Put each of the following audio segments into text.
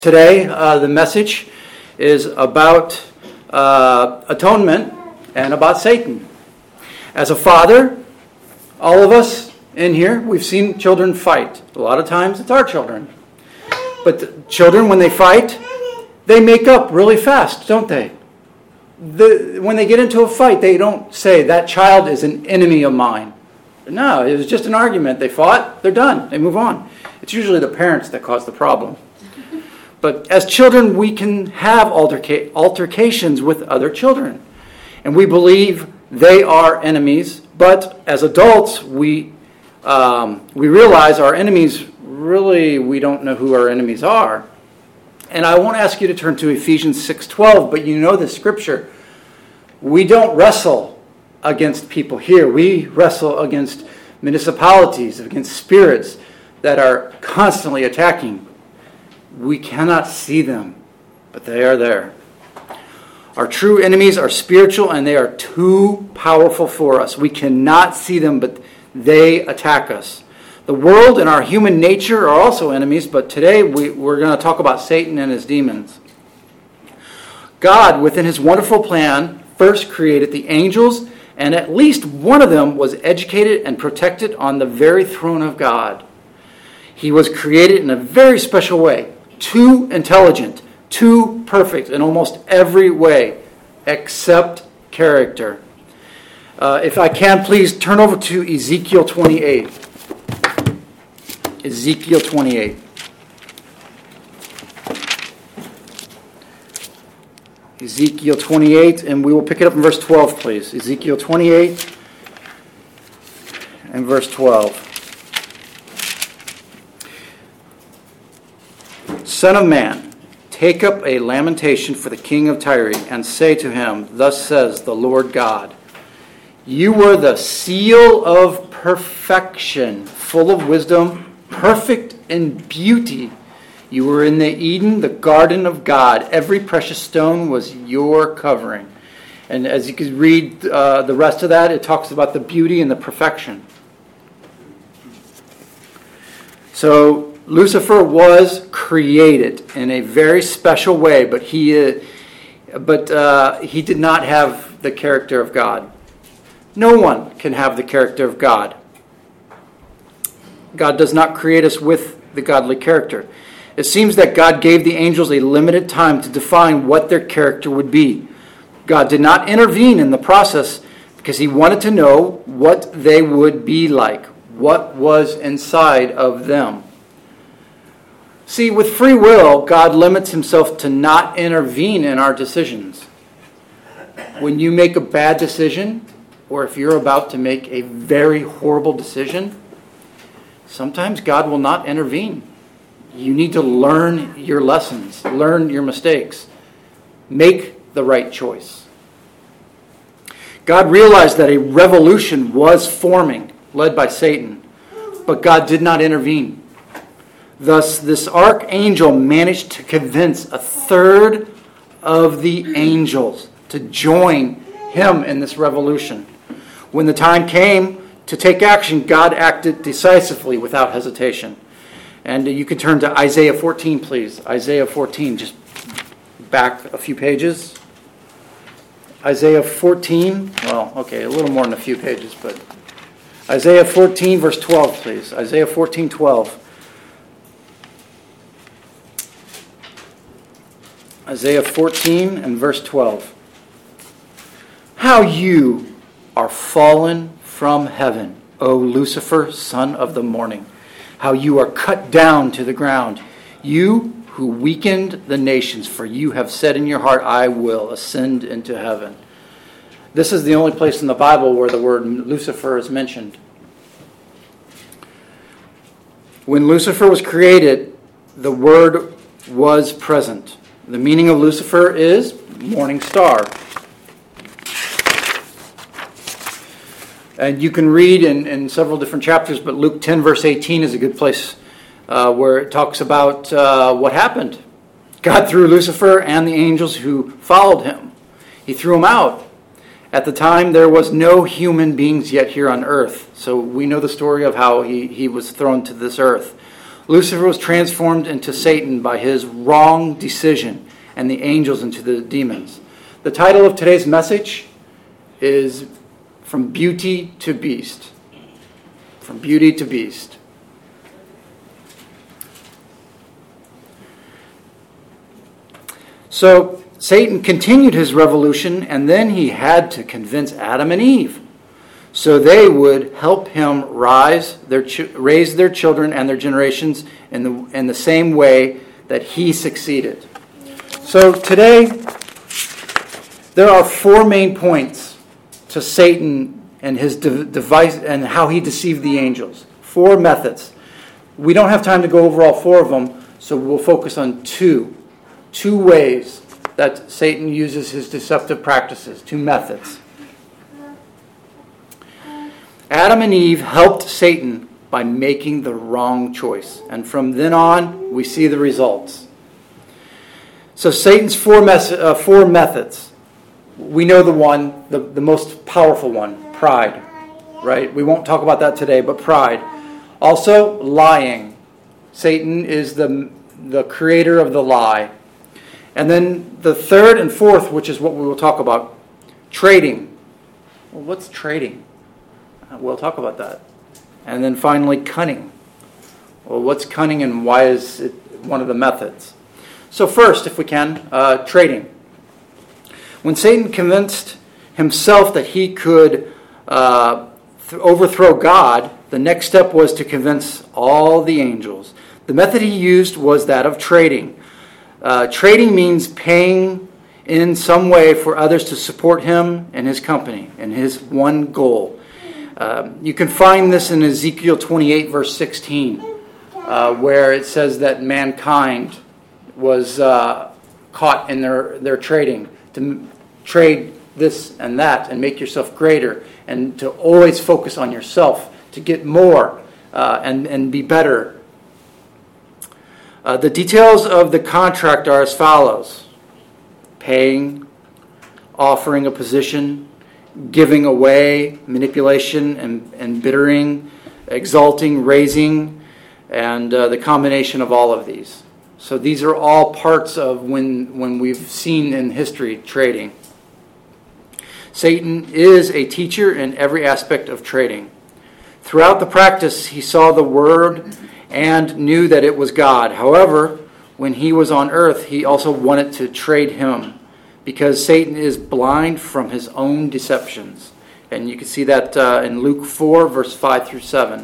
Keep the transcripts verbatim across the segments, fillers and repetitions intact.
Today, uh, the message is about uh, atonement and about Satan. As a father, all of us in here, we've seen children fight. A lot of times it's our children. But the children, when they fight, they make up really fast, don't they? The, when they get into a fight, they don't say, that child is an enemy of mine. No, it was just an argument. They fought, they're done, they move on. It's usually the parents that cause the problem. But as children, we can have alterca- altercations with other children. And we believe they are enemies. But as adults, we um, we realize our enemies, really, we don't know who our enemies are. And I won't ask you to turn to Ephesians six twelve, but you know the scripture. We don't wrestle against people here. We wrestle against municipalities, against spirits that are constantly attacking. We cannot see them, but they are there. Our true enemies are spiritual, and they are too powerful for us. We cannot see them, but they attack us. The world and our human nature are also enemies, but today we, we're going to talk about Satan and his demons. God, within his wonderful plan, first created the angels, and at least one of them was educated and protected on the very throne of God. He was created in a very special way. Too intelligent, too perfect in almost every way, except character. Uh, if I can, please turn over to Ezekiel twenty-eight. Ezekiel twenty-eight. Ezekiel twenty-eight, and we will pick it up in verse twelve, please. Ezekiel twenty-eight and verse twelve. Son of man, take up a lamentation for the king of Tyre, and say to him, thus says the Lord God, you were the seal of perfection, full of wisdom, perfect in beauty. You were in the Eden, the garden of God. Every precious stone was your covering. And as you can read uh, the rest of that, it talks about the beauty and the perfection. So Lucifer was created in a very special way, but he, uh, but uh, he did not have the character of God. No one can have the character of God. God does not create us with the godly character. It seems that God gave the angels a limited time to define what their character would be. God did not intervene in the process because he wanted to know what they would be like, what was inside of them. See, with free will, God limits himself to not intervene in our decisions. When you make a bad decision, or if you're about to make a very horrible decision, sometimes God will not intervene. You need to learn your lessons, learn your mistakes, make the right choice. God realized that a revolution was forming, led by Satan, but God did not intervene. Thus, this archangel managed to convince a third of the angels to join him in this revolution. When the time came to take action, God acted decisively without hesitation. And you can turn to Isaiah fourteen, please. Isaiah fourteen, just back a few pages. Isaiah fourteen, well, okay, a little more than a few pages, but Isaiah fourteen, verse twelve, please. Isaiah fourteen, twelve. Isaiah fourteen and verse twelve. How you are fallen from heaven, O Lucifer, son of the morning. How you are cut down to the ground, you who weakened the nations, for you have said in your heart, I will ascend into heaven. This is the only place in the Bible where the word Lucifer is mentioned. When Lucifer was created, the word was present. The meaning of Lucifer is morning star. And you can read in, in several different chapters, but Luke ten verse eighteen is a good place uh, where it talks about uh, what happened. God threw Lucifer and the angels who followed him. He threw them out. At the time, there was no human beings yet here on earth. So we know the story of how he, he was thrown to this earth. Lucifer was transformed into Satan by his wrong decision, and the angels into the demons. The title of today's message is From Beauty to Beast. From Beauty to Beast. So Satan continued his revolution, and then he had to convince Adam and Eve so they would help him rise their ch- raise their children and their generations in the in the same way that he succeeded. So today, there are four main points to Satan and his de- device and how he deceived the angels. Four methods. We don't have time to go over all four of them, so we'll focus on two. Two ways that Satan uses his deceptive practices, two methods. Adam and Eve helped Satan by making the wrong choice. And from then on, we see the results. So Satan's four, mes- uh, four methods. We know the one, the, the most powerful one, pride. Right? We won't talk about that today, but pride. Also, lying. Satan is the, the creator of the lie. And then the third and fourth, which is what we will talk about, trading. Well, what's trading? We'll talk about that. And then finally, cunning. Well, what's cunning and why is it one of the methods? So first, if we can, uh, trading. When Satan convinced himself that he could uh, th- overthrow God, the next step was to convince all the angels. The method he used was that of trading. Uh, trading means paying in some way for others to support him and his company and his one goal. Uh, you can find this in Ezekiel twenty-eight, verse sixteen, uh, where it says that mankind was uh, caught in their, their trading, to m- trade this and that and make yourself greater, and to always focus on yourself, to get more uh, and, and be better. Uh, the details of the contract are as follows: paying, offering a position, giving away, manipulation and, and bittering, exalting, raising, and uh, the combination of all of these. So these are all parts of when, when we've seen in history trading. Satan is a teacher in every aspect of trading. Throughout the practice, he saw the word and knew that it was God. However, when he was on earth, he also wanted to trade him, because Satan is blind from his own deceptions. And you can see that uh, in Luke four, verse five through seven.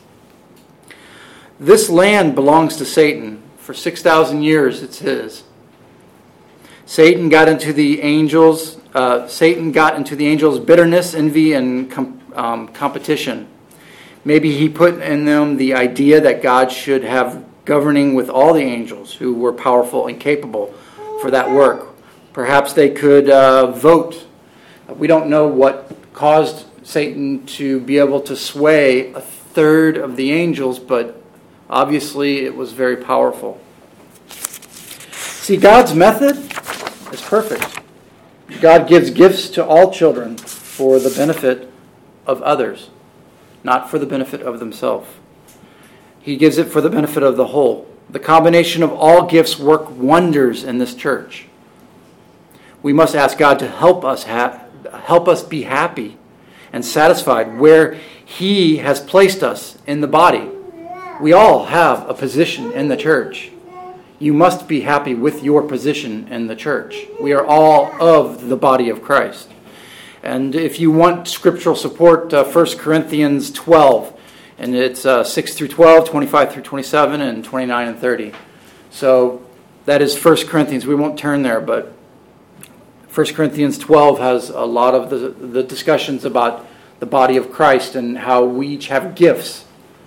This land belongs to Satan. For six thousand years, it's his. Satan got into the angels. Uh, Satan got into the angels' bitterness, envy, and com- um, competition. Maybe he put in them the idea that God should have governing with all the angels who were powerful and capable for that work. Perhaps they could uh, vote. We don't know what caused Satan to be able to sway a third of the angels, but obviously it was very powerful. See, God's method is perfect. God gives gifts to all children for the benefit of others, not for the benefit of themselves. He gives it for the benefit of the whole. The combination of all gifts work wonders in this church. We must ask God to help us ha- help us be happy and satisfied where He has placed us in the body. We all have a position in the church. You must be happy with your position in the church. We are all of the body of Christ. And if you want scriptural support, uh, First Corinthians twelve, and it's uh, six through twelve, twenty-five through twenty-seven, and twenty-nine and thirty. So that is First Corinthians. We won't turn there, but First Corinthians twelve has a lot of the, the discussions about the body of Christ and how we each have gifts.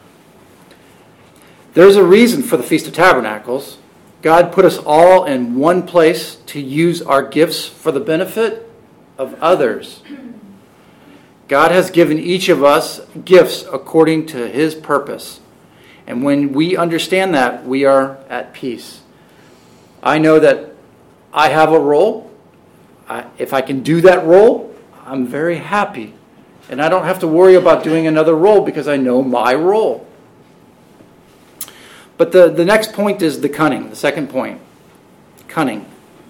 There's a reason for the Feast of Tabernacles. God put us all in one place to use our gifts for the benefit of others. God has given each of us gifts according to His purpose. And when we understand that, we are at peace. I know that I have a role. I, if I can do that role, I'm very happy. And I don't have to worry about doing another role because I know my role. But the, the next point is the cunning, the second point. Cunning.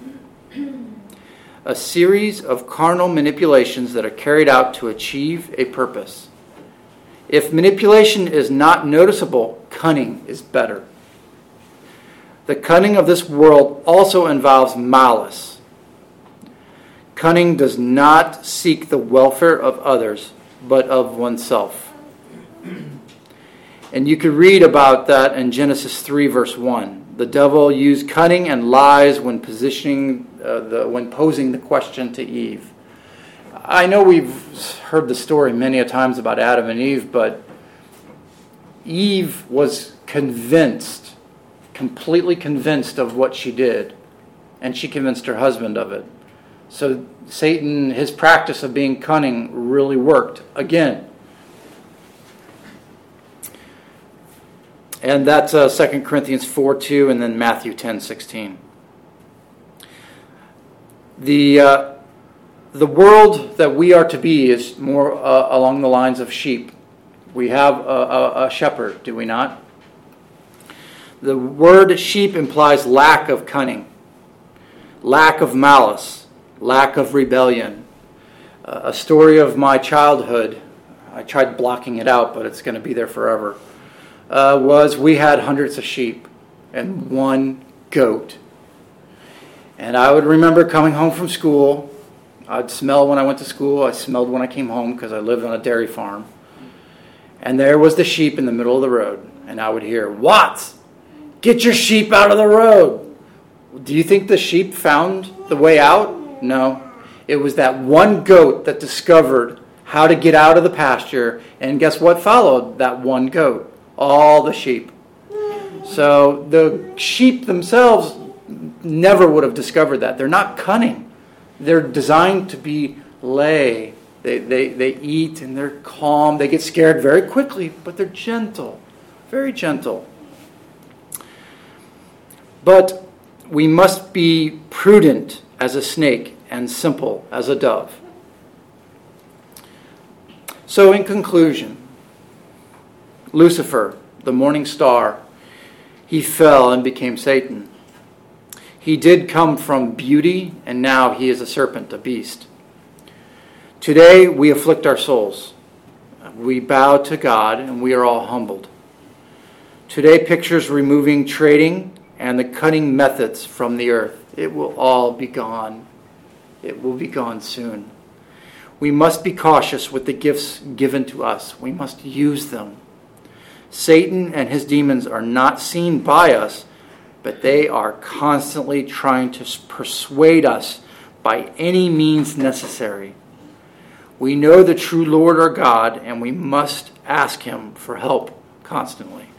A series of carnal manipulations that are carried out to achieve a purpose. If manipulation is not noticeable, cunning is better. The cunning of this world also involves malice. Cunning does not seek the welfare of others, but of oneself. And you could read about that in Genesis three, verse one. The devil used cunning and lies when positioning, uh, the, when posing the question to Eve. I know we've heard the story many a times about Adam and Eve, but Eve was convinced, completely convinced of what she did, and she convinced her husband of it. So Satan, his practice of being cunning really worked again. And that's uh, Second Corinthians four two and then Matthew ten sixteen. The, uh, the world that we are to be is more uh, along the lines of sheep. We have a, a, a shepherd, do we not? The word sheep implies lack of cunning, lack of malice, lack of rebellion. Uh, a story of my childhood, I tried blocking it out, but it's going to be there forever, uh, was we had hundreds of sheep and one goat. And I would remember coming home from school. I'd smell when I went to school. I smelled when I came home because I lived on a dairy farm. And there was the sheep in the middle of the road. And I would hear, "Watts, get your sheep out of the road." Do you think the sheep found the way out? No. It was that one goat that discovered how to get out of the pasture. And guess what followed that one goat? All the sheep. So the sheep themselves never would have discovered that. They're not cunning. They're designed to be lay. They, they, they eat and they're calm. They get scared very quickly, but they're gentle. Very gentle. But we must be prudent as a snake and simple as a dove. So in conclusion, Lucifer, the morning star, he fell and became Satan. He did come from beauty, and now he is a serpent, a beast. Today we afflict our souls. We bow to God, and we are all humbled. Today pictures removing trading and the cunning methods from the earth. It will all be gone. It will be gone soon. We must be cautious with the gifts given to us. We must use them. Satan and his demons are not seen by us, but they are constantly trying to persuade us by any means necessary. We know the true Lord our God, and we must ask him for help constantly.